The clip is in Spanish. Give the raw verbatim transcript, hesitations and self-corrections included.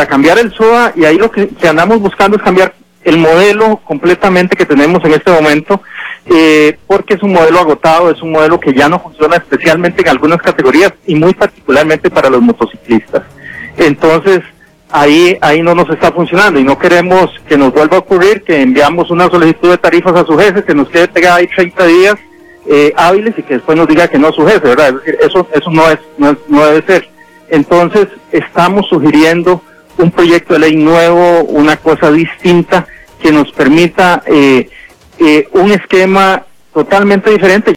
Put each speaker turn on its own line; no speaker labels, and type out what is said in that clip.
cambiar el S O A, y ahí lo que, que andamos buscando es cambiar el modelo completamente que tenemos en este momento, eh, porque es un modelo agotado, es un modelo que ya no funciona, especialmente en algunas categorías y muy particularmente para los motociclistas. Entonces, ahí ahí no nos está funcionando y no queremos que nos vuelva a ocurrir que enviamos una solicitud de tarifas a su jefe, que nos quede pegada ahí treinta días eh, hábiles y que después nos diga que no es su jefe, ¿verdad? Es decir, eso eso no es, no es no debe ser. Entonces, estamos sugiriendo un proyecto de ley nuevo, una cosa distinta que nos permita eh, eh, un esquema totalmente diferente.